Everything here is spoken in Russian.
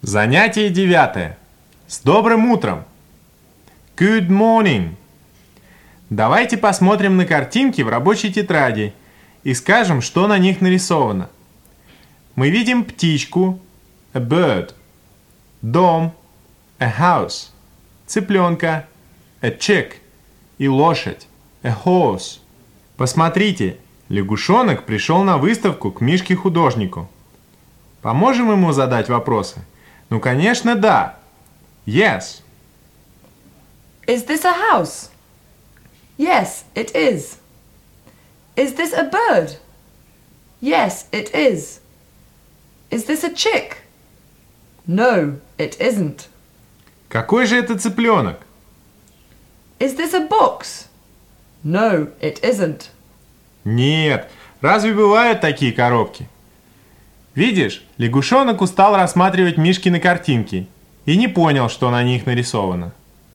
Занятие 9. С добрым утром! Good morning! Давайте посмотрим на картинки в рабочей тетради и скажем, что на них нарисовано. Мы видим птичку, a bird, дом, a house, цыпленка, a chick и лошадь, a horse. Посмотрите, лягушонок пришел на выставку к Мишке-художнику. Поможем ему задать вопросы? Ну, конечно, да. Yes. Is this a house? Yes, it is. Is this a bird? Yes, it is. Is this a chick? No, it isn't. Какой же это цыпленок? Is this a box? No, it isn't. Нет, разве бывают такие коробки? Видишь, лягушонок устал рассматривать Мишкины картинки и не понял, что на них нарисовано.